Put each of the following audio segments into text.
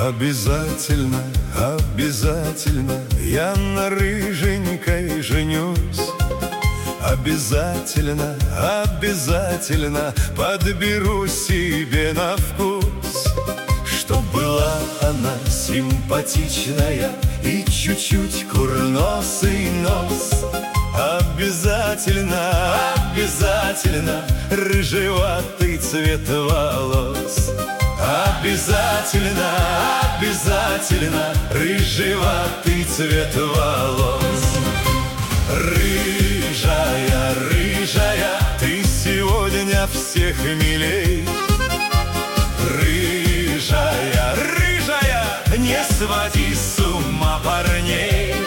Обязательно, обязательно я на рыженькой женюсь. Обязательно, обязательно подберу себе на вкус, чтоб была она симпатичная и чуть-чуть курносый нос. Обязательно, обязательно рыжеватый цвет волос. Обязательно, обязательно рыжеватый цвет волос. Рыжая, рыжая, ты сегодня всех милей. Рыжая, рыжая, не своди с ума парней.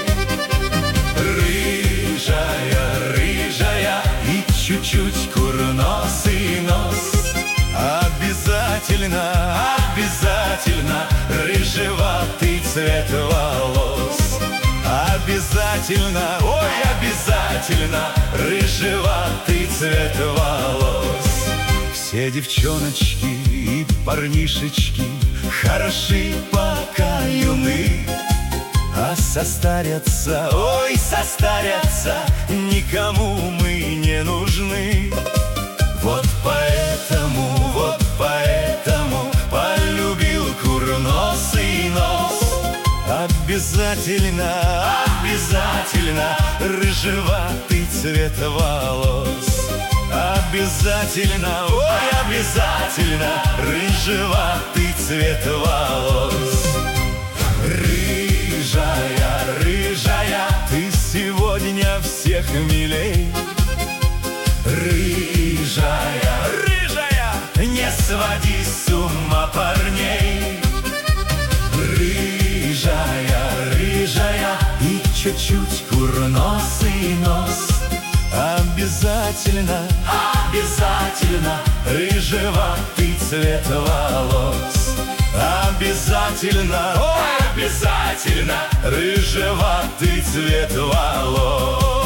Рыжая, рыжая и чуть-чуть курносый нос. Обязательно, обязательно рыжеватый цвет волос. Обязательно, ой, обязательно рыжеватый цвет волос. Все девчоночки и парнишечки хороши, пока юны, а состарятся, ой, состарятся, никому мы не нужны. Вот поэтому полюбил курносый нос. Обязательно, обязательно рыжеватый цвет волос. Обязательно, ой, обязательно рыжеватый цвет волос. Рыжая, рыжая, ты сегодня всех милей. Рыжая, рыжая, не своди с ума парней. Рыжая, рыжая и чуть-чуть курносый нос. Обязательно, обязательно рыжеватый цвет волос. Обязательно, ой, обязательно рыжеватый цвет волос.